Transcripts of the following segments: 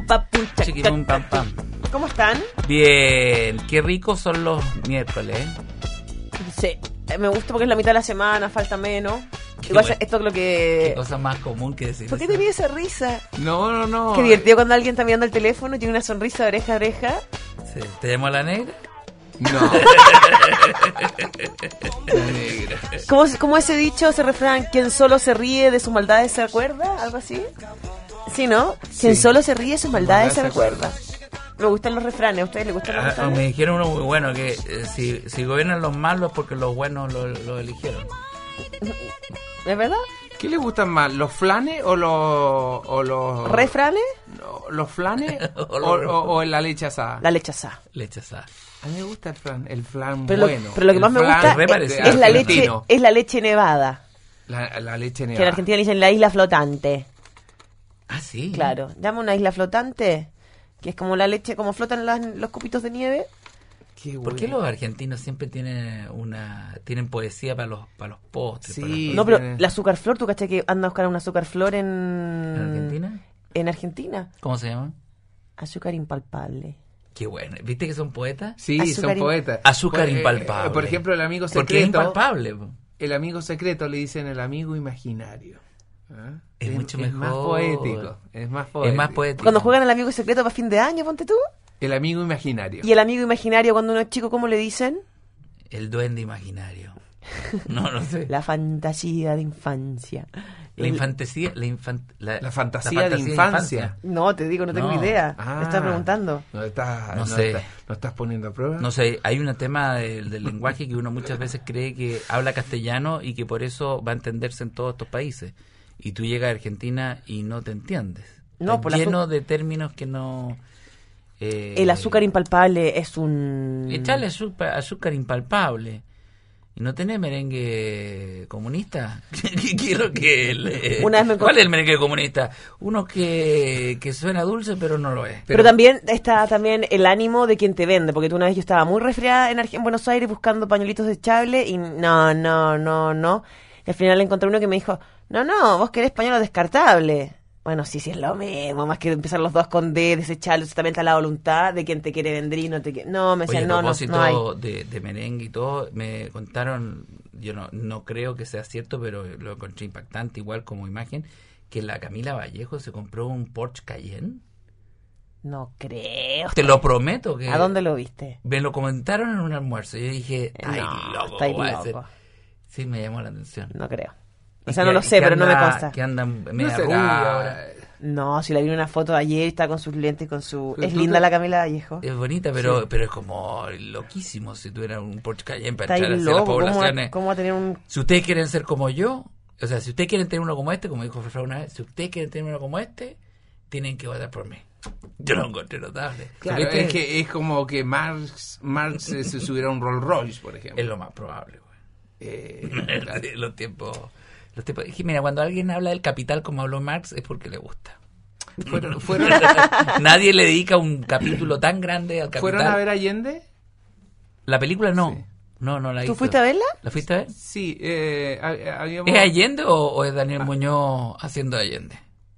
papucha. Chiquipum, pam, pam. ¿Cómo están? Bien, qué ricos son los miércoles, ¿eh? Sí, me gusta porque es la mitad de la semana, falta menos. Qué Igual bueno. esto es lo Qué que... cosa más común que decir ¿Por qué eso. tenía esa risa? No. Qué divertido cuando alguien está mirando el teléfono y tiene una sonrisa de oreja a oreja. Sí. ¿Te llamó la negra? No. La negra. ¿Cómo ese dicho, ese refrán, quien solo se ríe de sus maldades se acuerda? ¿Algo así? Sí, ¿no? Quien Sí. solo se ríe de sus maldades se Maldades se recuerda. Me gustan los refranes. ¿A ustedes les gustan los refranes? Me dijeron uno muy bueno, que si gobiernan los malos es porque los buenos lo eligieron. ¿Es verdad? ¿Qué les gustan más, los flanes o los ¿Refranes? los flanes O o la leche asada? La leche asada. Leche asada. A mí me gusta el flan Pero bueno. lo que más me El flan gusta re parecido. es la leche, argentino. es la leche nevada. La leche Que en nevada. Argentina le dicen la isla flotante. Ah, sí. Claro. Llama una isla flotante, que es como la leche, como flotan los copitos de nieve. Qué ¿Por qué bueno. los argentinos siempre tienen poesía para los postres? Sí. para las No, cosas? pero la azúcar flor, ¿tú cachai que anda a buscar una azúcar flor ¿En Argentina? En Argentina. ¿Cómo se llama? Azúcar impalpable. Qué bueno. ¿Viste que son poetas? Sí, Azúcar son poetas. Azúcar Por- impalpable. Por ejemplo, el amigo Porque es secreto. impalpable. Po. El amigo secreto le dicen el amigo imaginario. ¿Ah? Es mucho Es más mejor. poético. Es más Es más poético. Cuando juegan al amigo secreto para fin de año, ponte tú. El amigo imaginario. Y el amigo imaginario cuando uno es chico, ¿cómo le dicen? El duende imaginario. No sé. La fantasía de infancia. La infantasía. La fantasía de infancia. No, te digo, no tengo No. idea. Ah. Me estás preguntando. No estás, No sé. no estás poniendo a prueba. No sé, hay un tema del lenguaje que uno muchas veces cree que habla castellano y que por eso va a entenderse en todos estos países. Y tú llegas a Argentina y no te entiendes. No, Está por la lleno de términos que no... El azúcar impalpable es un... Echarle azúcar impalpable. ¿Y no tenés merengue comunista? ¿Qué es lo que Una vez me ¿Cuál encontré- es el merengue comunista? Uno que suena dulce pero no lo es. Pero también está también el ánimo de quien te vende, porque tú una vez yo estaba muy resfriada en Buenos Aires buscando pañuelitos desechables y no. Y al final encontré uno que me dijo, no, vos querés pañuelos descartables. Bueno, sí, es lo mismo, más que empezar los dos con D, desechables, justamente a la voluntad de quien te quiere vender y no te quiere... No, me Oye, decían, a no propósito hay. de merengue y todo, me contaron, yo no creo que sea cierto, pero lo encontré impactante igual como imagen, que la Camila Vallejo se compró un Porsche Cayenne. No creo. Te lo prometo que... ¿A dónde lo viste? Me lo comentaron en un almuerzo. Yo dije, ay, loco, estáis ¿cómo va a ser? loco. Sí, me llamó la atención. No creo. O Y sea, que- no lo sé, que pero no me anda- consta. Que andan media será. rubia ahora. No, si la vi en una foto ayer, está con sus lentes, con su... Pero Es tú linda te- la Camila Vallejo. Es bonita, pero es como loquísimo si tuviera un Porsche Cayenne para Está ahí entrar hacia las loco, poblaciones. ¿cómo va a tener un... Si ustedes quieren ser como yo, o sea, si ustedes quieren tener uno como este, como dijo Fefra una vez, si ustedes quieren tener uno como este, tienen que votar por mí. Yo lo encontré notable. Claro, ¿Viste? es que es como que Marx se subiera a un Rolls Royce, por ejemplo. Es lo más probable, güey. Claro. Los tiempos... Es que, mira, cuando alguien habla del capital como habló Marx, es porque le gusta. ¿Fueron Nadie le dedica un capítulo tan grande al capital. ¿Fueron a ver Allende? La película no. Sí. No la ¿Tú hizo. fuiste a verla? ¿La fuiste a ver? Sí, habíamos... ¿Es Allende o es Daniel Muñoz haciendo Allende?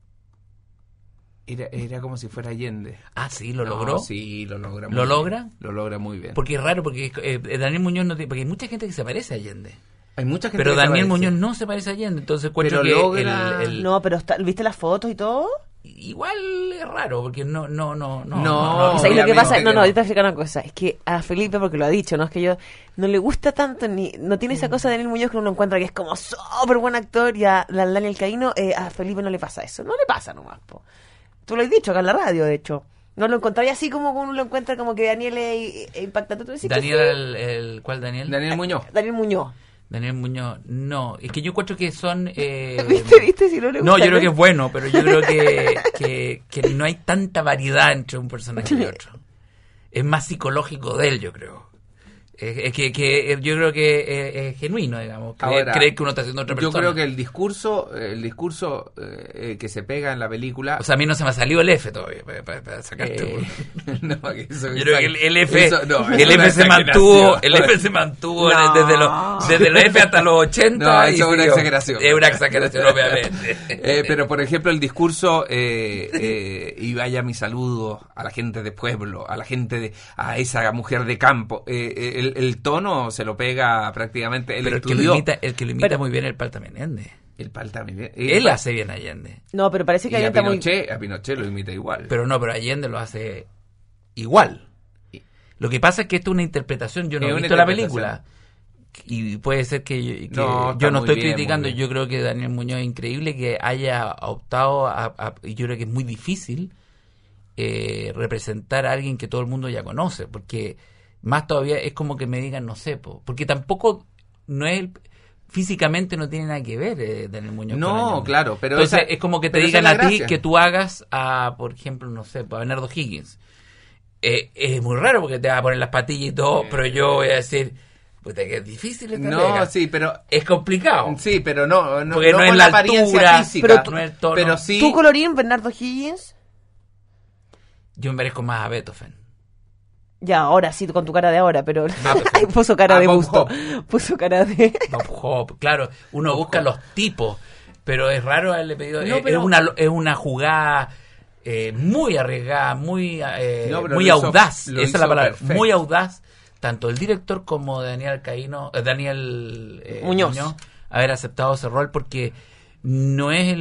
Era como si fuera Allende. Ah, sí, lo No, logró. Sí, lo logra. ¿Lo muy logra? bien. Lo logra muy bien. Porque es raro, porque Daniel Muñoz no tiene... Porque hay mucha gente que se parece a Allende. Hay mucha gente Pero que Daniel se Muñoz parece. no se parece a Allende. Entonces encuentro Pero que logra- No, pero ¿viste las fotos y todo? igual es raro, porque no. No, Y sabes lo que obviamente pasa, que no, no. yo te voy a explicar una cosa, es que a Felipe, porque lo ha dicho, no es que yo, no le gusta tanto, ni no tiene esa cosa de Daniel Muñoz que uno encuentra que es como súper buen actor, y a Daniel Caíno, a Felipe no le pasa eso, no le pasa nomás, po. Tú lo has dicho acá en la radio, de hecho, no lo encontraría así como uno lo encuentra como que Daniel es impactante, tú decís que Daniel, ¿cuál Daniel? Daniel Muñoz. Daniel Muñoz, Daniel Muñoz, no, es que yo encuentro que son... ¿viste? Si no le gusta. No, yo creo que es bueno, pero yo creo que no hay tanta variedad entre un personaje y otro. Es más psicológico de él, yo creo. Es que yo creo que es genuino, digamos. Ahora, Creer que uno está haciendo otra persona. Yo creo que el discurso que se pega en la película... O sea, a mí no se me ha salido el F todavía para sacarte. No, eso, Yo creo que el F, eso, no, el es una F se mantuvo, No. desde los F hasta los 80. No, y eso es una siguió. exageración. Es una exageración, obviamente. Pero, por ejemplo, el discurso, y vaya mi saludo a la gente de pueblo, a la gente a esa mujer de campo, el tono se lo pega prácticamente. Él Pero estudió. el que lo imita muy bien es el Palta Menéndez. El Palta Menéndez. Él hace bien a Allende. No, pero parece que Y ahí a está muy... Pinochet lo imita igual. Pero Allende lo hace igual. Lo que pasa es que esto es una interpretación. Yo no he Es una visto la interpretación. película. Y puede ser que No, yo está no muy estoy bien, criticando. muy bien. Yo creo que Daniel Muñoz es increíble que haya optado y yo creo que es muy difícil representar a alguien que todo el mundo ya conoce. Porque más todavía es como que me digan, no sé, porque tampoco no es físicamente no tiene nada que ver Daniel Muñoz. No, con Allende. claro, pero entonces esa- es como que te pero esa digan es a la ti gracia. que tú hagas a, por ejemplo, no sé, a Bernardo Higgins. Es muy raro porque te va a poner las patillas y todo, pero yo voy a decir, puta, que es difícil esta No, pega. sí, pero... Es complicado. Sí, pero no Porque no es con la apariencia altura, física. pero no es el tono. Pero sí... ¿Tú, colorín, Bernardo Higgins? Yo me parezco más a Beethoven. Ya, ahora sí, con tu cara de ahora, pero... Beethoven. Ay, puso cara A de Bob gusto. Hope. Puso cara de... Bob Hope, claro, uno busca Hope. los tipos, pero es raro haberle pedido. No, pero- es una jugada muy arriesgada, muy, No, pero muy lo hizo- audaz. lo Esa es hizo la palabra. perfecto. Muy audaz, tanto el director como Daniel Muñoz. haber aceptado ese rol porque no es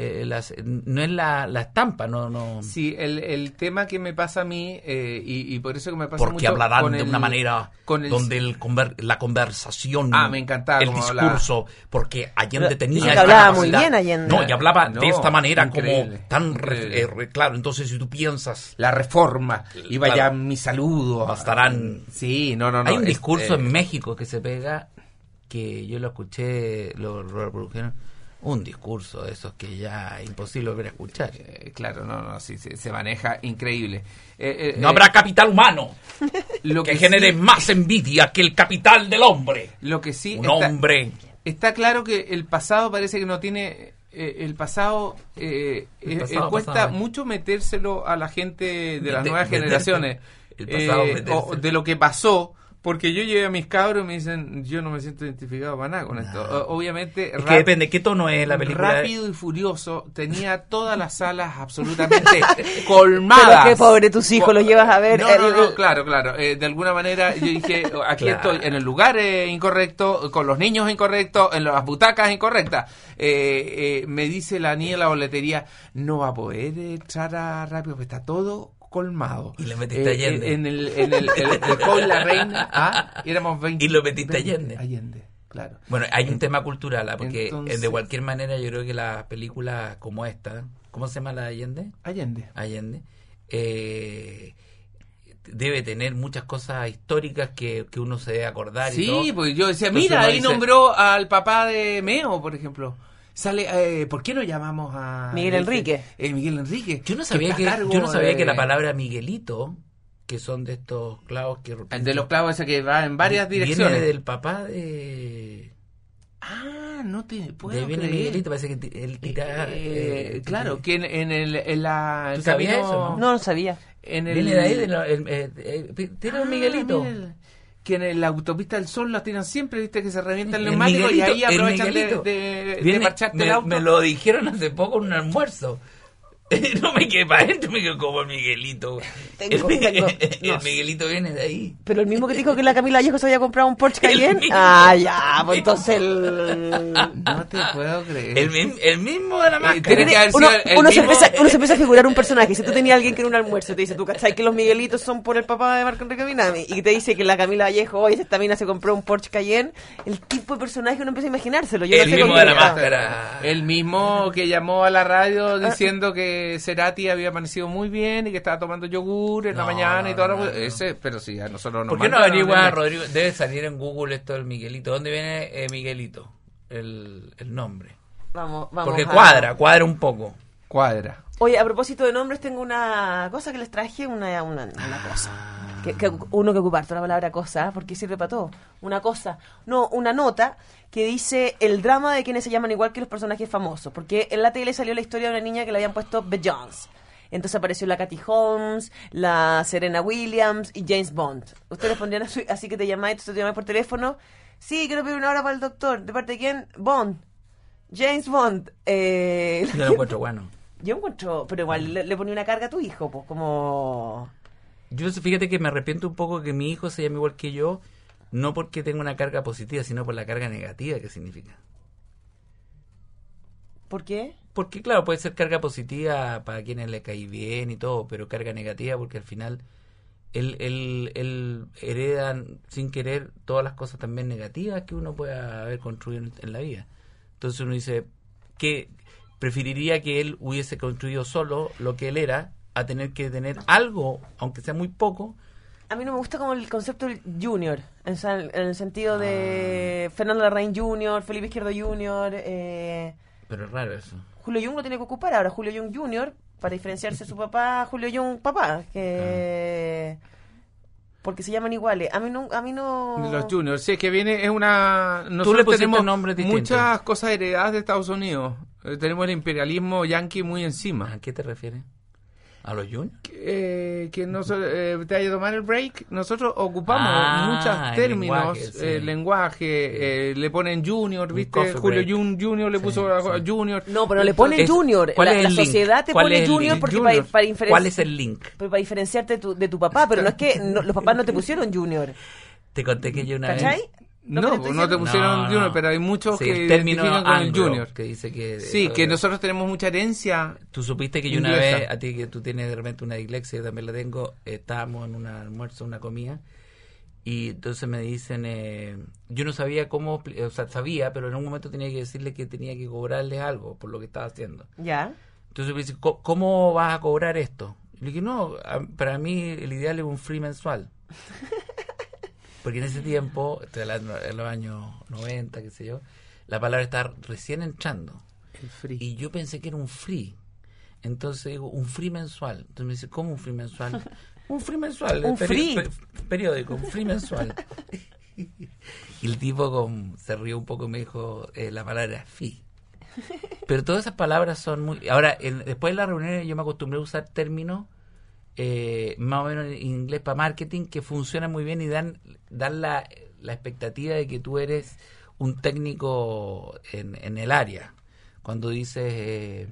no es la estampa, no. Sí, el tema que me pasa a mí, y por eso que me pasa Porque mucho hablarán con de el- una manera con el- donde la conversación, Ah, me encantaba el cómo hablaba. discurso, porque Allende Pero tenía dice que esta hablaba muy capacidad. bien Allende. No, y hablaba No, de esta manera increíble, como tan increíble. claro. Entonces, si tú piensas, La reforma, y vaya Claro. mi saludo. bastarán. Sí, no. Hay un es- discurso en México que se pega, que yo lo escuché, lo reprodujeron, un discurso de esos que ya es imposible volver a escuchar. Claro, no, sí, se maneja increíble. No habrá capital humano lo que genere sí- más envidia que el capital del hombre. Lo que sí Un está, hombre. está claro que el pasado parece que no tiene... el pasado, pasado cuesta pasado. mucho metérselo a la gente de las Mete- nuevas meter- generaciones. el pasado O metérselo. de lo que pasó. Porque yo llegué a mis cabros y me dicen, yo no me siento identificado para nada con esto. Obviamente, Es que depende, ¿qué tono es la película? Rápido y Furioso tenía todas las salas absolutamente colmadas. Pero qué pobre tus hijos, los llevas a ver. No, claro. De alguna manera yo dije, aquí Claro. estoy en el lugar incorrecto, con los niños incorrectos, en las butacas incorrectas. Me dice la niña en la boletería, no va a poder entrar a Rápido, porque está todo colmado. Y le metiste a Allende. En el Hall La Reina, éramos 20. Y lo metiste a 20, Allende. Claro. Bueno, hay un tema cultural, porque Entonces- de cualquier manera yo creo que las películas como esta, ¿cómo se llama la de Allende? Allende. Debe tener muchas cosas históricas que uno se debe acordar y Sí, todo. pues yo decía, Entonces mira, uno ahí dice- nombró al papá de Meo, por ejemplo. Sale, ¿por qué no llamamos a Miguel Enrique? Miguel Enrique. Yo no sabía está a cargo yo no sabía que la de- palabra Miguelito, que son de estos clavos que de los clavos ese que va en varias direcciones. viene del papá de No te de puedo viene creer. Miguelito, parece que él tira Claro, que en la ¿Tú el sabías camino- eso, No lo sabía. en el viene de ahí tiene un Miguelito. mira, que en la autopista del Sol las tiran siempre, viste que se revientan el El neumático y ahí Miguelito, el aprovechan Miguelito. de Viene- parcharte el auto. me lo dijeron hace poco en un almuerzo. No me quedé para adentro, me quedé como el Miguelito. Tengo- el no. Miguelito viene de ahí. Pero el mismo que dijo que la Camila Vallejo se había comprado un Porsche El Cayenne. mismo. Ya, pues entonces No te puedo creer. El mismo de la máscara. tiene que haber uno, sido el uno se mismo- empieza, a figurar un personaje. Si tú tenías a alguien que era un almuerzo, te dice, tú cachai que los Miguelitos son por el papá de Marco Enrique Minami, y te dice que la Camila Vallejo, oye, esta mina se compró un Porsche Cayenne, el tipo de personaje uno empieza a imaginárselo. Yo El no sé mismo con de quién la era. máscara. El mismo que llamó a la radio diciendo que Cerati había amanecido muy bien y que estaba tomando yogur en la No, mañana y toda la no, cosa. no. Ese, pero sí, a nosotros nos ¿Por qué no mandan, averigua, ¿no? Rodrigo? Debe salir en Google esto del Miguelito. ¿Dónde viene Miguelito? El nombre. Vamos Porque a- cuadra un poco. Cuadra. Oye, a propósito de nombres, tengo una cosa que les traje, una cosa. que uno que ocupar toda la palabra cosa, porque sirve para todo. Una cosa, no, una nota que dice el drama de quienes se llaman igual que los personajes famosos, porque en la tele salió la historia de una niña que le habían puesto Beyoncé. Entonces apareció la Katy Holmes, la Serena Williams y James Bond. Ustedes respondían así que te llamáis, tú te llamás por teléfono. Sí, quiero pedir una hora para el doctor. ¿De parte de quién? Bond. James Bond. Yo lo encuentro bueno. Yo encuentro, pero igual le ponía una carga a tu hijo, pues como... Yo fíjate que me arrepiento un poco que mi hijo se llame igual que yo, no porque tenga una carga positiva, sino por la carga negativa que significa. ¿Por qué? Porque claro, puede ser carga positiva para quienes le cae bien y todo, pero carga negativa porque al final él hereda sin querer todas las cosas también negativas que uno pueda haber construido en la vida. Entonces uno dice que preferiría que él hubiese construido solo lo que él era a tener que tener algo, aunque sea muy poco. A mí no me gusta como el concepto del junior, en el sentido de Fernando Larraín Jr., Felipe Izquierdo Jr., Pero es raro eso. Julio Jung lo tiene que ocupar ahora, Julio Jung Jr., para diferenciarse de su papá, Julio Jung papá, que... Porque se llaman iguales. A mí no... Los juniors, sí, es que viene, es una... Tú le Nosotros pusiste tenemos nombres distintos. muchas cosas heredadas de Estados Unidos. Tenemos el imperialismo yanqui muy encima. ¿A qué te refieres? ¿A los juniors? Que no te haya tomar el break. Nosotros ocupamos muchos el términos, lenguaje, sí. lenguaje, le ponen junior, Un ¿viste? coffee Julio break. Jung Junior le puso a Junior. No, pero le ponen junior. ¿Cuál es La el link? sociedad te ¿Cuál pone es el junior link? porque Junior. ¿Cuál es el link? para diferenciarte de tu papá, pero no es que los papás no te pusieron junior. Te conté que yo una ¿Cachai? vez... No, pero no, estoy te diciendo- pusieron No, junior, no. pero hay muchos Sí, que el término identifican con el anglo, junior. que dice que... Sí, que nosotros tenemos mucha herencia. Tú supiste que yo una Inglesa. vez, a ti que tú tienes de repente una dislexia, yo también la tengo, estábamos en un almuerzo, una comida, y entonces me dicen, yo no sabía cómo, o sea, sabía, pero en un momento tenía que decirle que tenía que cobrarles algo por lo que estaba haciendo. Ya. Entonces me dice, ¿cómo vas a cobrar esto? Y le dije, no, para mí el ideal es un free mensual. Porque en ese tiempo, estoy hablando en los años 90, qué sé yo, la palabra está recién entrando. El free. Y yo pensé que era un free. Entonces digo, un free mensual. Entonces me dice, ¿cómo un free mensual? Un free mensual. Un free. Periódico, un free mensual. Y el tipo se rió un poco y me dijo, la palabra fee. Pero todas esas palabras son muy... Ahora, después de las reuniones yo me acostumbré a usar términos más o menos en inglés para marketing que funcionan muy bien y dan la expectativa de que tú eres un técnico en el área. Cuando dices,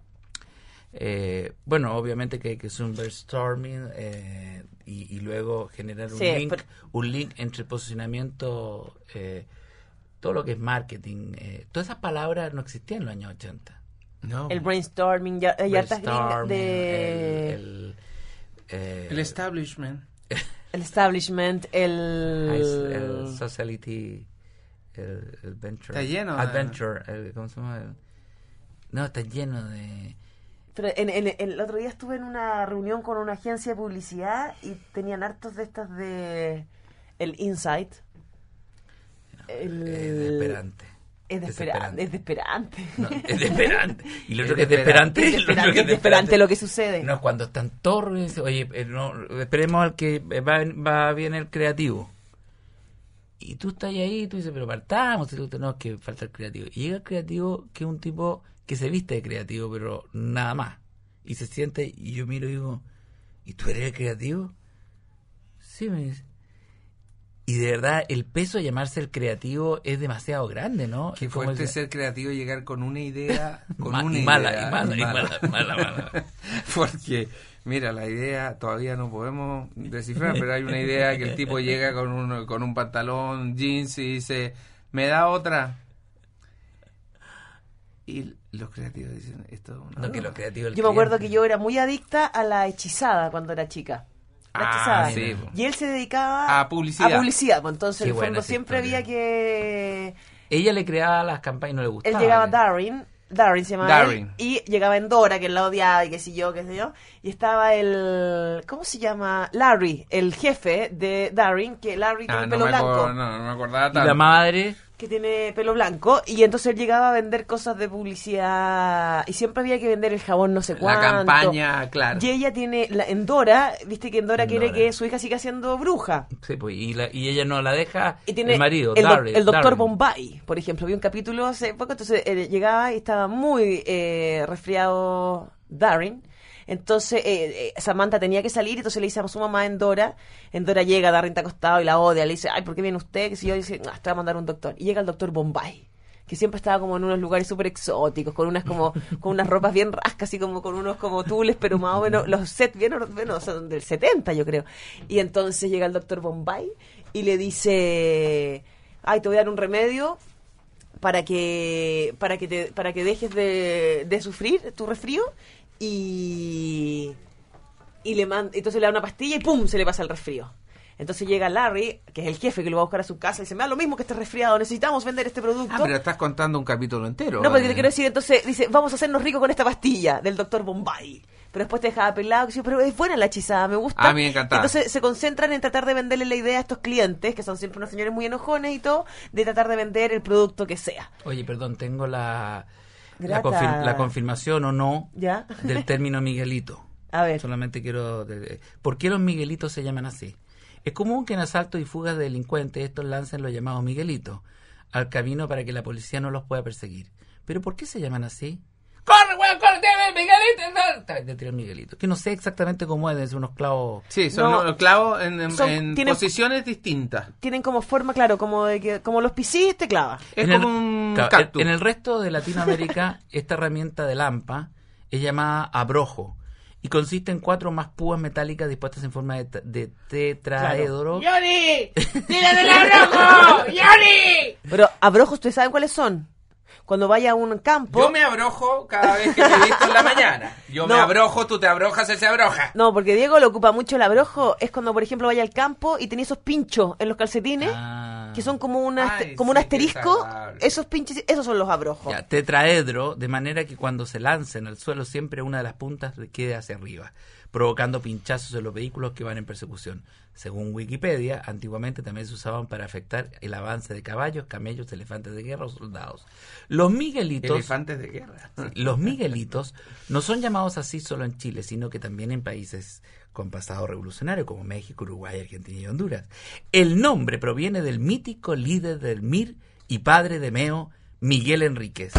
bueno, obviamente que es un brainstorming y luego generar Sí, un link entre el posicionamiento, todo lo que es marketing. Todas esas palabras no existían en los años 80. No. El brainstorming, ya hay hartas gringas Brainstorming, de... El establishment. El establishment, el sociality, el venture. Está lleno de- Adventure, ¿cómo se llama? No, está lleno de... Pero el otro día estuve en una reunión con una agencia de publicidad y tenían hartos de estas de... El Insight. Es desesperante. Es desesperante. No, es desesperante. Y lo Es otro que es desesperante. desesperante. Es desesperante lo que sucede. No, cuando están todos reunidos, oye, no, esperemos al que va bien el creativo. Y tú estás ahí y tú dices, pero partamos. Y tú, no, es que falta el creativo. Y llega el creativo, que es un tipo que se viste de creativo, pero nada más. Y se siente, y yo miro y digo, ¿y tú eres el creativo? Sí, me dice. Y de verdad, el peso de llamarse el creativo es demasiado grande, ¿no? Qué Como fuerte dice- ser creativo y llegar con una idea, con Ma- una y idea. mala. Porque, mira, la idea todavía no podemos descifrar, pero hay una idea que el tipo llega con un pantalón, jeans y dice, ¿me da otra? Y los creativos dicen, esto es una... No, que los creativos... Yo me acuerdo que yo era muy adicta a la hechizada cuando era chica. La hechizada. sí. Y él se dedicaba A publicidad. A publicidad, pues, entonces Qué en el buena fondo esa siempre historia. había que... Ella le creaba las campañas y no le gustaba. Él llegaba Darren se llamaba Darren. él, y llegaba en Dora, que él la odiaba y qué sé yo, y estaba el, ¿cómo se llama? Larry, el jefe de Darren, que Larry tiene el pelo blanco. no me acordaba Y tanto. la madre, que tiene pelo blanco, y entonces él llegaba a vender cosas de publicidad y siempre había que vender el jabón no sé cuánto. La campaña, claro. Y ella tiene, en Dora, viste que en Dora quiere Dora. que su hija siga siendo bruja. Sí, pues, y ella no la deja Y tiene el marido, el doctor Darryl. Bombay, por ejemplo. Vi un capítulo hace poco, entonces llegaba y estaba muy resfriado Darryl. Entonces Samantha tenía que salir, entonces le dice a su mamá en Dora llega, Darryl está acostado y la odia, le dice, ay, ¿por qué viene usted? Que si yo, dice, te va a mandar un doctor. Y llega el doctor Bombay, que siempre estaba como en unos lugares súper exóticos, con unas como con unas ropas bien rascas, así como con unos como tules, pero más o menos los sets bien, son del 70, yo creo. Y entonces llega el doctor Bombay y le dice, ay, te voy a dar un remedio para que dejes de sufrir tu resfrío. Y entonces le da una pastilla y ¡pum! Se le pasa el resfrío. Entonces llega Larry, que es el jefe que lo va a buscar a su casa, y dice, me da lo mismo que esté resfriado, necesitamos vender este producto. Pero estás contando un capítulo entero. No, porque te quiero decir, entonces dice, vamos a hacernos ricos con esta pastilla del doctor Bombay. Pero después te dejaba pelado, que dice, pero es buena la hechizada, me gusta. A mí me encantaba. Entonces se concentran en tratar de venderle la idea a estos clientes, que son siempre unos señores muy enojones y todo, de tratar de vender el producto que sea. Oye, perdón, tengo la Grata. confirmación o no ¿Ya? del término Miguelito. A ver. Solamente quiero... ¿Por qué los Miguelitos se llaman así? Es común que en asaltos y fugas de delincuentes estos lancen los llamados Miguelitos al camino para que la policía no los pueda perseguir. ¿Pero por qué se llaman así? ¡Corre, weón, corre, Miguelito! De tirar Miguelito. Que no sé exactamente cómo es, de unos clavos... Sí, son los clavos en tienen posiciones distintas. Tienen como forma, claro, como de que como los piscis te clava. Es En como el- un claro, cactus. En el resto de Latinoamérica, esta herramienta de lampa es llamada abrojo y consiste en 4 más púas metálicas dispuestas en forma de tetraedro. ¡Yoni! ¡Tírate el abrojo! ¡Yoni! Pero abrojos, ¿ustedes saben cuáles son? Cuando vaya a un campo... Yo me abrojo cada vez que me visto en la mañana. Yo me No. abrojo, tú te abrojas, él se abroja. No, porque Diego lo ocupa mucho el abrojo. Es cuando, por ejemplo, vaya al campo y tenía esos pinchos en los calcetines, Ah. que son como, un Ay, como un sí, asterisco. qué desagradable. Esos pinches, esos son los abrojos. Ya, tetraedro, de manera que cuando se lancen al suelo siempre una de las puntas quede hacia arriba, provocando pinchazos en los vehículos que van en persecución. Según Wikipedia, antiguamente también se usaban para afectar el avance de caballos, camellos, elefantes de guerra o soldados. Los Miguelitos... Elefantes de guerra. Los Miguelitos no son llamados así solo en Chile, sino que también en países con pasado revolucionario como México, Uruguay, Argentina y Honduras. El nombre proviene del mítico líder del MIR y padre de Meo, Miguel Enríquez,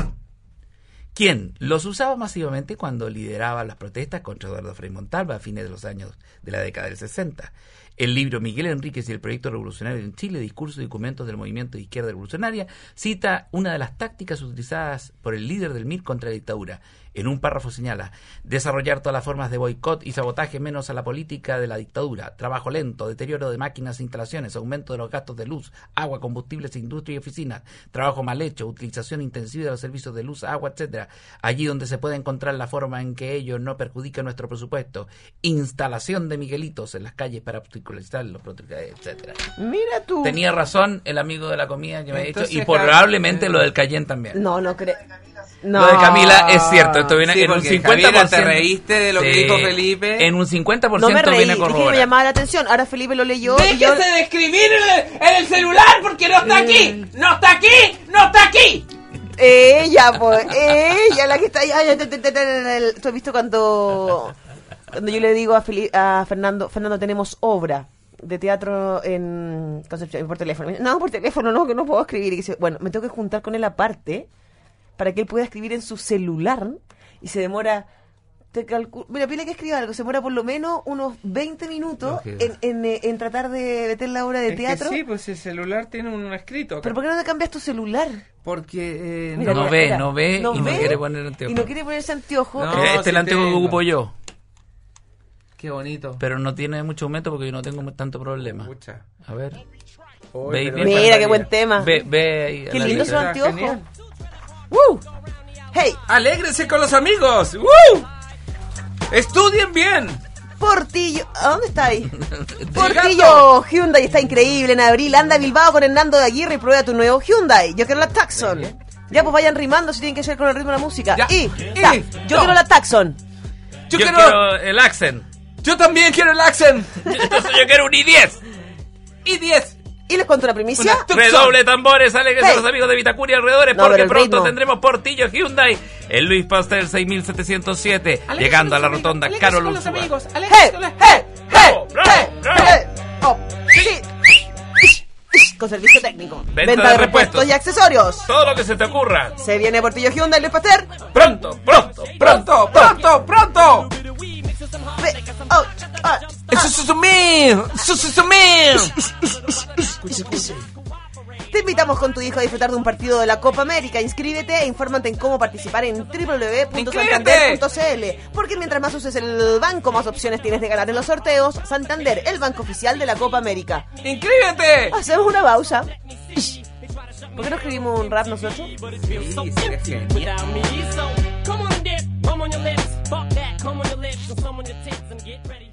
quien los usaba masivamente cuando lideraba las protestas contra Eduardo Frei Montalva a fines de los años de la década del 60. El libro Miguel Enríquez y el proyecto revolucionario en Chile, discursos y documentos del movimiento de izquierda revolucionaria, cita una de las tácticas utilizadas por el líder del MIR contra la dictadura. En un párrafo señala: desarrollar todas las formas de boicot y sabotaje menos a la política de la dictadura, trabajo lento, deterioro de máquinas e instalaciones, aumento de los gastos de luz, agua, combustibles, industria y oficinas, trabajo mal hecho, utilización intensiva de los servicios de luz, agua, etcétera, allí donde se puede encontrar la forma en que ello no perjudica nuestro presupuesto, instalación de Miguelitos en las calles para obstaculizar los etcétera. Mira tú. Tenía razón el amigo de la comida que me ha dicho, Entonces, y probablemente lo del Cayenne también. No, no creo. Lo de Camila es cierto, esto viene Sí, en un porque, 50%. Javiera, ¿te reíste de lo que dijo Felipe? En un 50% No me reí, viene a dije que me corroborar. llamaba la atención. Ahora Felipe lo leyó y yo... ¡Déjese de escribir en el celular porque no está aquí! ¡No está aquí! ¡No está aquí! Ella, pues, ella la que está ahí. ¿Tú has visto cuando yo le digo a Fernando, tenemos obra de teatro en Concepción, por teléfono? No, por teléfono no, que no puedo escribir. Y dice, bueno, me tengo que juntar con él aparte para que él pueda escribir en su celular y se demora... Mira, pide que escriba algo, se demora por lo menos unos 20 minutos en tratar de meter la obra de teatro. Sí, pues el celular tiene un escrito acá. ¿Pero por qué no te cambias tu celular? Porque Mira, no mira, ve, mira. no ve y no ve quiere poner anteojos. Y no quiere ponerse anteojos. No. Este es el sí anteojo que tengo. ocupo yo, Qué bonito. pero no tiene mucho aumento porque yo no tengo tanto problema. Pucha. A ver. Oye, Ve, pero ve, Mira, qué qué buen tema. Ve ahí. Qué a la lindo letra. son anteojos. Genial. Hey, ¡Alégrense con los amigos! ¡Estudien bien! Portillo. ¿A dónde está ahí? Portillo Hyundai está increíble en abril. Anda a Bilbao con Hernando de Aguirre y prueba tu nuevo Hyundai. Yo quiero la Tucson. Ya, pues vayan rimando si tienen que ser con el ritmo de la música. Ya. Yo quiero la Tucson. Yo Yo quiero... quiero el Accent. Yo también quiero el Accent. Entonces yo quiero un i10. Y 10. Y les cuento una primicia. Redoble tambores, alegres a los amigos de Vitacura y alrededores, No, pero porque el pronto ritmo. tendremos Portillo Hyundai en Luis Pasteur 6707, llegando a la rotonda Carol Ursúa. ¡Hey! ¡Bravo, bravo! Oh, sí. Con servicio técnico. Venta de repuestos y accesorios. Todo lo que se te ocurra. Se viene Portillo Hyundai Luis Pasteur. Pronto. Te invitamos con tu hijo a disfrutar de un partido de la Copa América. Inscríbete e infórmate en cómo participar en www.santander.cl. Porque mientras más uses el banco, más opciones tienes de ganar en los sorteos. Santander, el banco oficial de la Copa América. ¡Inscríbete! Hacemos una pausa. ¿Por qué no escribimos un rap nosotros? Sí, sería genial. without me. So come on and dip, come on your lips, fuck that, come on your lips, and some on your tits, and get ready.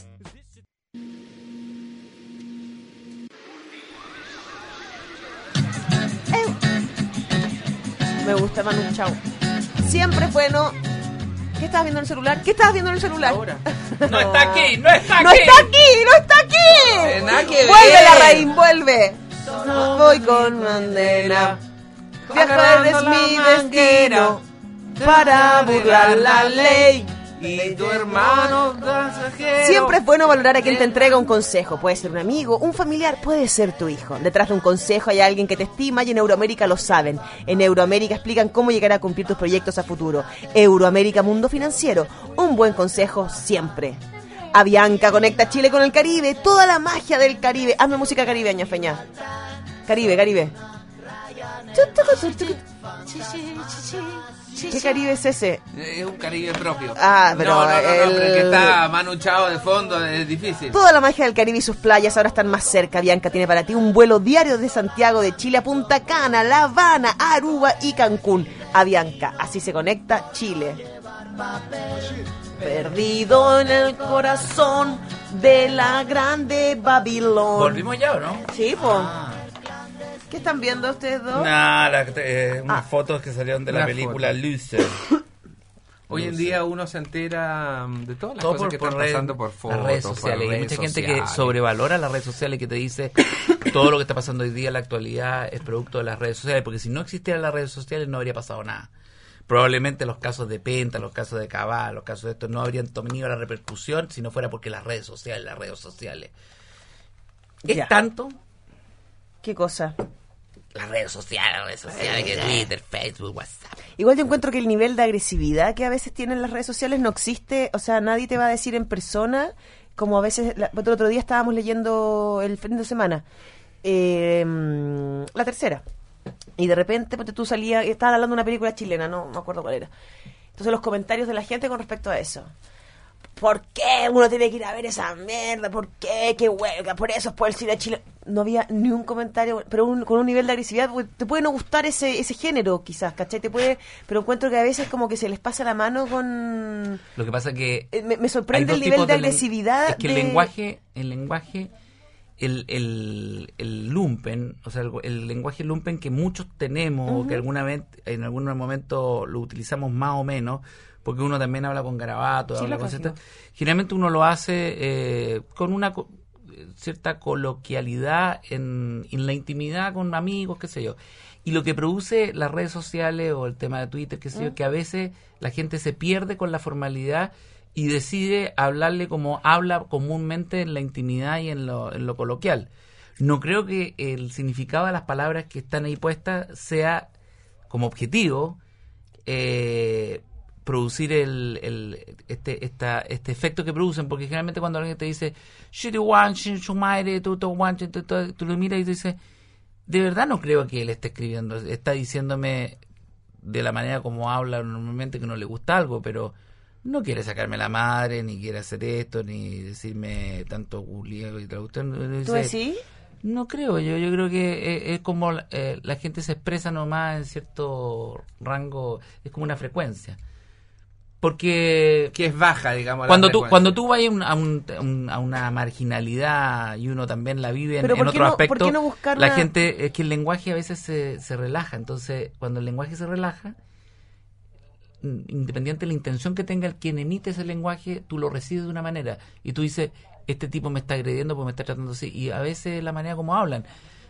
Me gusta Manu Chao. Siempre es bueno. ¿Qué estabas viendo en el celular? ¿Qué estabas viendo en el celular? Ahora. No está aquí, no está aquí. ¡No está aquí! ¡No está aquí! Nada que ¡Vuelve ver. la raíz! ¡Vuelve! Voy con Mandela. Viajar es mi destino para burlar la ley. Y tu hermano pasajero. Siempre es bueno valorar a quien te entrega un consejo. Puede ser un amigo, un familiar, puede ser tu hijo. Detrás de un consejo hay alguien que te estima y en Euroamérica lo saben. En Euroamérica explican cómo llegar a cumplir tus proyectos a futuro. Euroamérica Mundo Financiero. Un buen consejo siempre. Avianca conecta Chile con el Caribe. Toda la magia del Caribe. Hazme música caribeña, Feña. Caribe. ¿Qué Caribe es ese? Es un Caribe propio. Ah, pero No, pero el que el- está Manu Chao de fondo es difícil. Toda la magia del Caribe y sus playas ahora están más cerca. Bianca tiene para ti un vuelo diario de Santiago de Chile a Punta Cana, La Habana, Aruba y Cancún. Avianca, así se conecta Chile. Perdido en el corazón de la grande Babilón. ¿Volvimos ya o no? Sí, po. ¿Qué están viendo ustedes dos? Nada, unas fotos que salieron de la Una película Loser. Hoy en día uno se entera de todas las Todo cosas que están pasando por fotos, las redes por sociales. Hay redes mucha gente que sociales. sobrevalora las redes sociales y que te dice todo lo que está pasando hoy día en la actualidad es producto de las redes sociales, porque si no existieran las redes sociales no habría pasado nada. Probablemente los casos de Penta, los casos de Cabal, los casos de estos no habrían tenido la repercusión si no fuera porque las redes sociales. Es Ya. tanto ¿Qué cosa? las redes sociales que Twitter, Facebook, WhatsApp. Igual yo encuentro que el nivel de agresividad que a veces tienen las redes sociales no existe, o sea, nadie te va a decir en persona, como a veces, el otro día estábamos leyendo el fin de semana, la tercera, y de repente ponte tú salías, estaban hablando de una película chilena, no me acuerdo cuál era, entonces los comentarios de la gente con respecto a eso. ¿Por qué uno tiene que ir a ver esa mierda? ¿Por qué? ¡Qué huelga! Por eso es por el cine chileno. No había ni un comentario, pero con un nivel de agresividad, porque te puede no gustar ese género, quizás, ¿cachai? Pero encuentro que a veces como que se les pasa la mano con... Lo que pasa que Me sorprende hay el dos nivel tipos de len- agresividad. Es que el lenguaje, el lumpen, o sea, el lenguaje lumpen que muchos tenemos, o que alguna vez, en algún momento lo utilizamos más o menos, porque uno también habla con garabatos, Sí, habla lo con lógico. generalmente uno lo hace con una cierta coloquialidad en la intimidad con amigos, qué sé yo. Y lo que produce las redes sociales o el tema de Twitter, qué sé yo, que a veces la gente se pierde con la formalidad y decide hablarle como habla comúnmente en la intimidad y en lo coloquial. No creo que el significado de las palabras que están ahí puestas sea como objetivo producir este efecto que producen, porque generalmente cuando alguien te dice tú lo miras y te dices, de verdad no creo que él esté escribiendo, está diciéndome de la manera como habla normalmente que no le gusta algo, pero no quiere sacarme la madre, ni quiere hacer esto, ni decirme tanto Julio y tal. Usted ¿Tú decís? no creo, yo creo que es como la gente se expresa nomás en cierto rango, es como una frecuencia. Porque Que es baja, digamos. la cuando frecuencia. tú vayas a una marginalidad y uno también la vive Pero en ¿por qué otro no- aspecto, por qué no buscar la una- gente, es que el lenguaje a veces se relaja, entonces cuando el lenguaje se relaja, independiente de la intención que tenga el quien emite ese lenguaje, tú lo recibes de una manera y tú dices, este tipo me está agrediendo porque me está tratando así, y a veces la manera como hablan.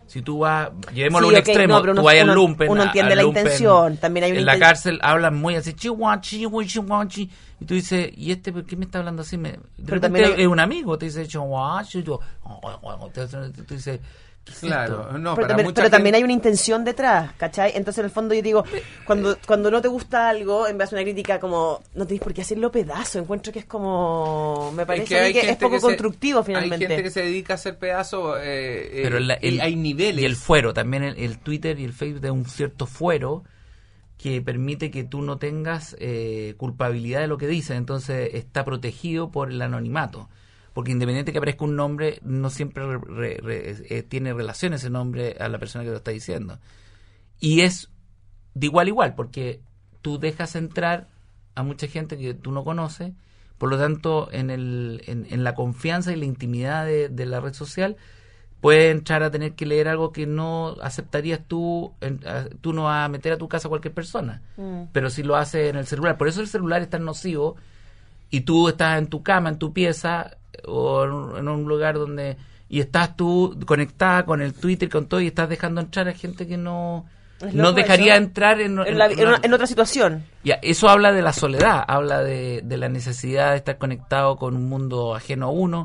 Si tú vas, llevémoslo a Sí, un ok, extremo, no, pero tú vas al uno lumpen. uno entiende al la lumpen, intención, también hay una en la inten- cárcel hablan muy así, chihuachi, chihuachi, y tú dices, ¿y este por qué me está hablando así? De repente también hay- es un amigo, te dice chihuachi, y tú dices, ¿qué es Claro, esto? no, pero para también, mucha pero también gente- hay una intención detrás, ¿cachai? Entonces, en el fondo, yo digo, cuando no te gusta algo, en vez de una crítica como, no tienes por qué hacerlo pedazo, encuentro que es como, me parece a mí que es gente poco que se- constructivo, finalmente. Hay gente que se dedica a hacer pedazos, Pero y hay niveles. Y el fuero, también el Twitter y el Facebook de un cierto fuero que permite que tú no tengas culpabilidad de lo que dicen, entonces está protegido por el anonimato. Porque independiente que aparezca un nombre, no siempre tiene relación ese nombre a la persona que lo está diciendo. Y es de igual a igual, porque tú dejas entrar a mucha gente que tú no conoces, por lo tanto, en la confianza y la intimidad de la red social, puedes entrar a tener que leer algo que no aceptarías tú. Tú no vas a meter a tu casa a cualquier persona, pero si lo haces en el celular. Por eso el celular es tan nocivo, y tú estás en tu cama, en tu pieza, o en un lugar donde... Y estás tú conectada con el Twitter, con todo, y estás dejando entrar a gente que no Es no loco dejaría eso. entrar En otra situación. Ya, eso habla de la soledad, habla de la necesidad de estar conectado con un mundo ajeno a uno,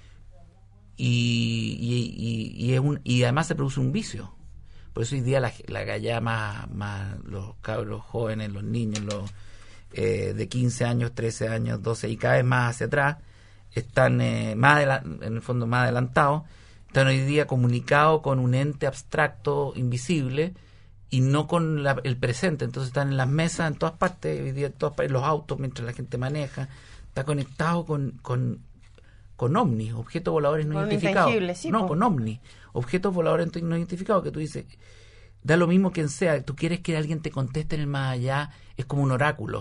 y además se produce un vicio. Por eso hoy día la galla más los cabros jóvenes, los niños, los de 15 años, 13 años, 12 y cada vez más hacia atrás, están en el fondo más adelantados, están hoy día comunicados con un ente abstracto, invisible, y no con el presente. Entonces están en las mesas en todas partes, hoy día en todas partes, los autos mientras la gente maneja, está conectado con ovnis, objetos voladores no Con un identificados. intangible, sí, No, po. con ovnis, objetos voladores no identificados, que tú dices, da lo mismo quien sea, tú quieres que alguien te conteste en el más allá, es como un oráculo.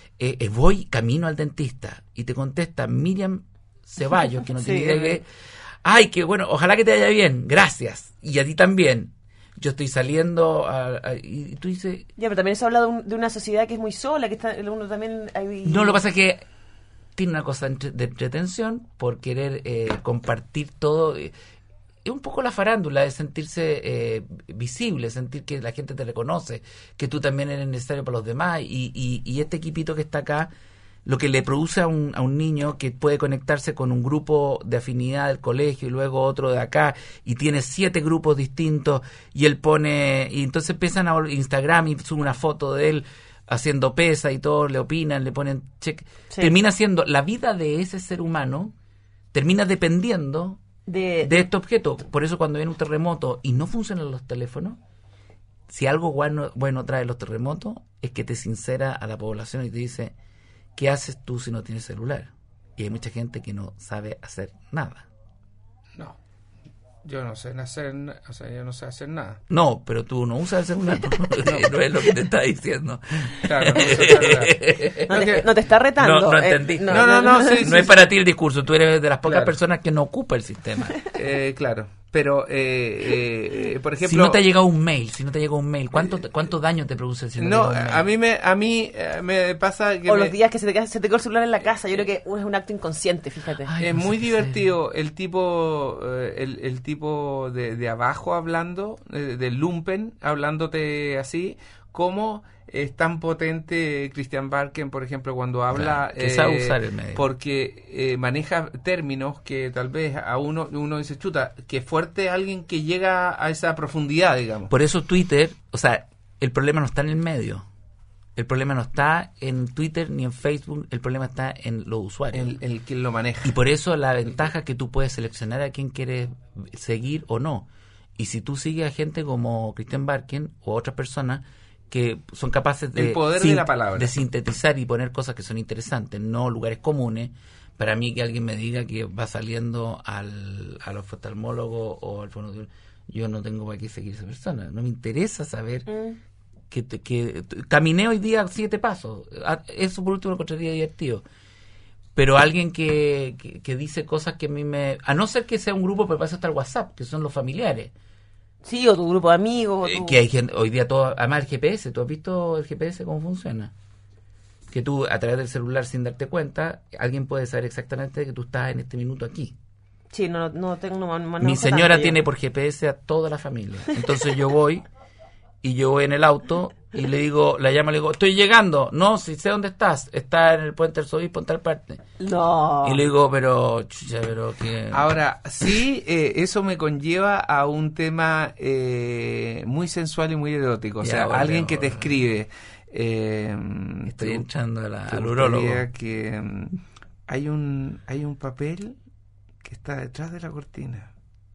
Voy camino al dentista y te contesta Miriam Ceballos, que no Sí, tiene idea que... Ay, que bueno, ojalá que te vaya bien, gracias. Y a ti también. Yo estoy saliendo y tú dices... Ya, pero también eso habla de una sociedad que es muy sola, que está uno también... No, lo que pasa es que tiene una cosa de entretención por querer compartir todo. Es un poco la farándula, de sentirse visible, sentir que la gente te reconoce, que tú también eres necesario para los demás. Y este equipito que está acá, lo que le produce a un niño que puede conectarse con un grupo de afinidad del colegio y luego otro de acá, y tiene 7 grupos distintos, y él pone... Y entonces empiezan a Instagram y sube una foto de él haciendo pesa y todo, le opinan, le ponen check. Sí. Termina siendo la vida de ese ser humano, termina dependiendo de este objeto. Por eso cuando viene un terremoto y no funcionan los teléfonos, si algo bueno trae los terremotos, es que te sincera a la población y te dice, ¿qué haces tú si no tienes celular? Y hay mucha gente que no sabe hacer nada. No. Yo no sé yo no sé hacer nada. No, pero tú no usas el celular. No es lo que te está diciendo. Claro, no sé celular. No te está retando. No entendí. No, sí, No es para ti el discurso. Tú eres de las pocas Claro. personas que no ocupa el sistema. Claro, pero por ejemplo... Si no te ha llegado un mail, ¿cuánto daño te produce si no No, te llega un mail? a mí me pasa que O los días que se te queda el celular en la casa, yo creo que es un acto inconsciente, fíjate. Ay, es no sé muy qué divertido el tipo el tipo de abajo hablando, del lumpen, hablándote así, como es tan potente Christian Barken, por ejemplo, cuando habla, Claro, que sabe usar el medio. porque maneja términos que tal vez a uno dice, chuta, que fuerte alguien que llega a esa profundidad, digamos. Por eso Twitter, o sea, el problema no está en el medio. El problema no está en Twitter ni en Facebook, el problema está en los usuarios. El que lo maneja. Y por eso la ventaja es que tú puedes seleccionar a quién quieres seguir o no. Y si tú sigues a gente como Christian Barken o otras personas que son capaces de, El poder de la palabra. de sintetizar y poner cosas que son interesantes, no lugares comunes. Para mí que alguien me diga que va saliendo al oftalmólogo o al fonoaudiólogo, yo no tengo para qué seguir a esa persona. No me interesa saber que caminé hoy día 7 pasos. Eso por último lo encontraría divertido. Pero alguien que dice cosas que a mí me... A no ser que sea un grupo, pero para eso está el WhatsApp, que son los familiares. Sí, o tu grupo de amigos. O tu... Que hay gente, hoy día todo... Además el GPS, ¿tú has visto el GPS cómo funciona? Que tú, a través del celular, sin darte cuenta, alguien puede saber exactamente que tú estás en este minuto aquí. Sí, no tengo... No, Mi señora tiene por GPS a toda la familia. Entonces yo voy en el auto y le llamo y le digo, estoy llegando. No, si sé dónde estás. Está en el Puente del Sobispo, en tal parte. No. Y le digo, pero ¿qué? Ahora, sí, eso me conlleva a un tema muy sensual y muy erótico. O Ya, sea, bueno, alguien que te escribe. Estoy entrando te al urólogo. gustaría que hay un papel que está detrás de la cortina.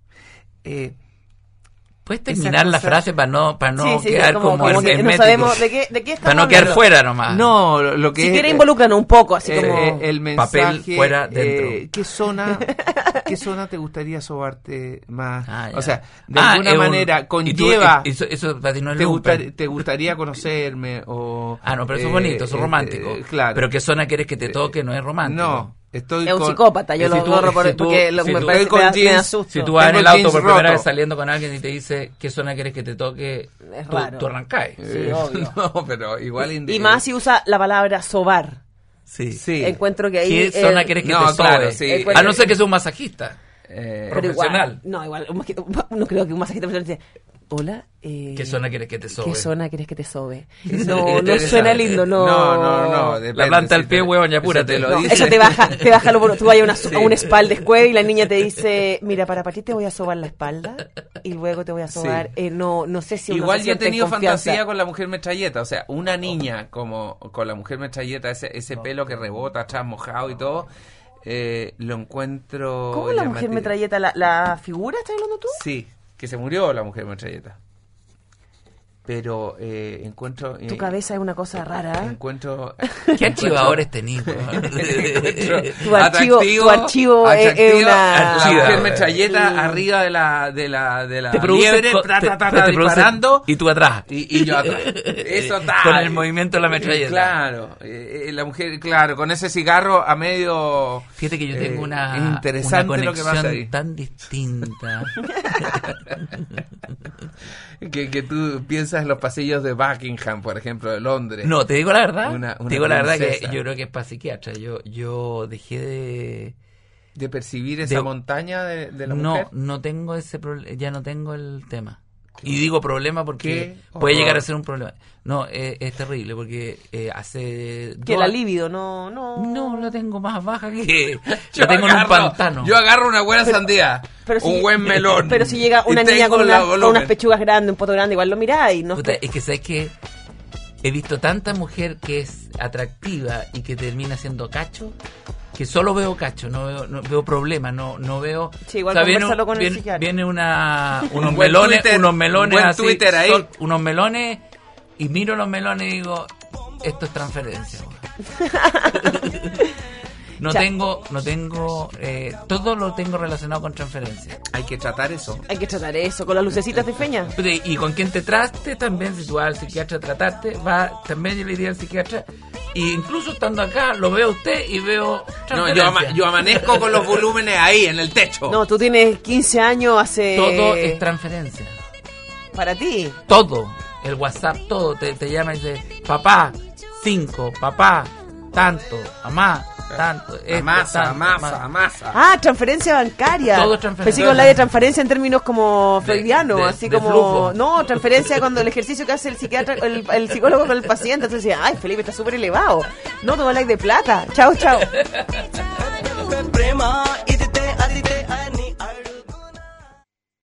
¿Puedes esa terminar la cosa- frase para no Sí, quedar como que no hermético? sabemos de qué estamos Para no quedar hablando. fuera nomás. No, lo que Si es... quiere involúcranos un poco, así como... el mensaje, Papel fuera, dentro. ¿qué zona te gustaría sobarte más? Ah, ya. O sea, de alguna es manera ¿y conlleva... tú- eso para ti no es te, lumpen? te gustaría conocerme o... No, pero eso es bonito, eso es romántico. Claro. Pero ¿qué zona quieres que te toque? No es romántico. No, estoy Es un con... psicópata, yo si lo tú- agarro si tú- porque si me tú- parece estoy con me da jeans, susto. Si tú vas en Tengo el el auto jeans por primera roto. vez saliendo con alguien y te dice qué zona quieres que te toque, Es tú raro. arrancáis. Sí, obvio. No, pero igual... Y más si usa la palabra sobar. Sí. Sí. Encuentro que ahí... ¿Qué zona quieres que no, te sobe? claro, sí. A no ser que sea un masajista. Pero profesional. igual, no creo que un masajista profesional dice, hola, ¿Qué zona quieres que te sobe? ¿qué zona quieres que te sobe? Eso No, es no interesante. suena lindo, no. No, La depende, planta del si pie, te- huevón, ya eso apúrate. te lo No, dice. Eso te baja lo bueno. Tú vas a un spa de escuela y la niña te dice, mira, para ti te voy a sobar la espalda y luego te voy a sobar. No sé si uno Igual se yo he siente tenido en confianza. fantasía con la mujer metralleta, o sea, una niña como con la mujer metralleta, ese pelo que rebota atrás mojado y todo, lo encuentro... ¿Cómo la mujer llamativo. metralleta? ¿La figura estás hablando tú? Sí, que se murió la mujer metralleta. Pero encuentro... Tu cabeza es una cosa rara. Encuentro... ¿Qué archivadores tenís, weón? Tu archivo es atractivo, una... la mujer Archiva. metralleta Sí. arriba de la Te produce liebre, co- ta, te- ta, ta, te ta, produce- disparando, y tú atrás. y yo atrás. Eso está. Con el movimiento de la metralleta. Claro, la mujer, claro, con ese cigarro a medio... Fíjate que yo tengo una interesante una lo que pasa ahí. conexión tan distinta. Que tú piensas en los pasillos de Buckingham, por ejemplo, de Londres. No, te digo la verdad. Una te digo la verdad que princesa. yo creo que es para psiquiatra. Yo dejé de... De percibir esa de- montaña de la No, mujer. no tengo ese problema. Ya no tengo el tema. Y digo problema porque Qué puede horror. llegar a ser un problema. No, es terrible porque hace... Que 2 la años- libido, no. No, la tengo más baja que... Yo la tengo en un pantano. Yo agarro una buena sandía, un buen melón. Pero si llega y una niña tengo con, la con volumen. unas pechugas grandes, un poto grande, igual lo miráis. No Puta, es que sabes que he visto tanta mujer que es atractiva y que termina siendo cacho, que solo veo cacho, no veo problemas, no veo... Sí, igual conversalo con el psiquiatra. viene unos Un buen melones, Twitter, unos melones un buen así, Twitter ahí. unos melones, y miro los melones y digo, esto es transferencia. weón. No Ya. tengo, todo lo tengo relacionado con transferencia. Hay que tratar eso. Hay que tratar eso con las lucecitas de feña. Y con quien te traste también, si tú vas al psiquiatra a tratarte, también yo le diría al psiquiatra, y incluso estando acá, lo veo a usted y veo No, transferencia. yo amanezco con los volúmenes ahí, en el techo. No, tú tienes 15 años hace... Todo es transferencia. Para ti. Todo. El WhatsApp, todo. Te llama y dice, papá, 5, papá, tanto, mamá, tanto. esto, Amasa, tanto, amasa. Ah, transferencia bancaria. Todo es transferencia. Pensé que hablar de transferencia en términos como freudianos, de- así de como... flujo. No, transferencia cuando el ejercicio que hace el psiquiatra, el psicólogo con el paciente. Entonces decía, ay, Felipe está súper elevado. No, tú hablas de plata. Chao, chao. Prema